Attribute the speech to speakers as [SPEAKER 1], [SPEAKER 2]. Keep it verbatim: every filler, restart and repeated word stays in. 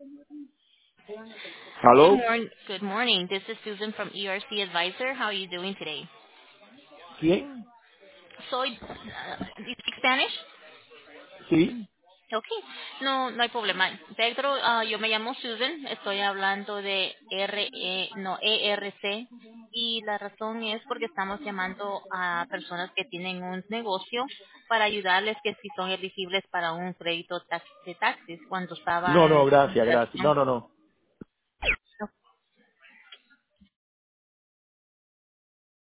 [SPEAKER 1] Good
[SPEAKER 2] ¿Aló?
[SPEAKER 1] morning. Good morning. This is Susan from E R C Advisor. How are you doing today?
[SPEAKER 2] ¿Quién?
[SPEAKER 1] Soy, uh, do you speak Spanish?
[SPEAKER 2] Sí.
[SPEAKER 1] Okay. No, no hay problema. Pedro, ah, yo me llamo Susan. Estoy hablando de R, E, no, E R C. Y la razón es porque estamos llamando a personas que tienen un negocio para ayudarles que si son elegibles para un crédito tax- de taxis cuando
[SPEAKER 2] No, no,
[SPEAKER 1] estaban en
[SPEAKER 2] gracias, gracias. No,
[SPEAKER 1] migración.
[SPEAKER 2] no, no.